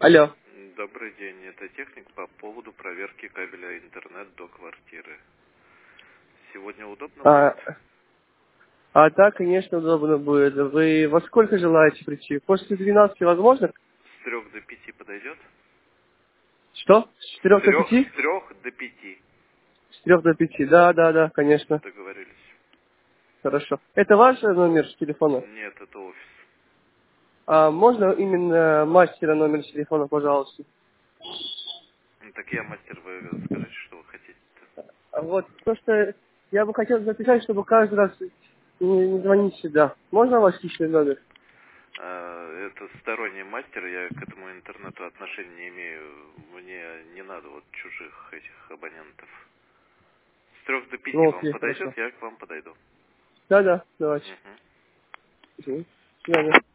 Алло. Добрый день, это техник по поводу проверки кабеля интернет до квартиры. Сегодня удобно будет? А, да, конечно, удобно будет. Вы во сколько желаете прийти? После 12 возможно? С 3 до 5 подойдет? Что? С 4 С до трех, 5? с 3 до 5 С 3 до 5. Да, да, да, конечно. договорились. Хорошо. Это ваш номер телефона? Нет, это офис. А можно именно мастера номер телефона, пожалуйста? Ну, так я мастер, вы скажите, что вы хотите. А вот, то, что я бы хотел записать, чтобы каждый раз не звонить сюда. Можно ваш личный номер? Это сторонний мастер, я к этому интернету отношения не имею. Мне не надо вот чужих этих абонентов. С 3 до 5 Ну, вам окей, подойдет, хорошо. я к вам подойду. Да, да, давайте. Мгм. До свидания.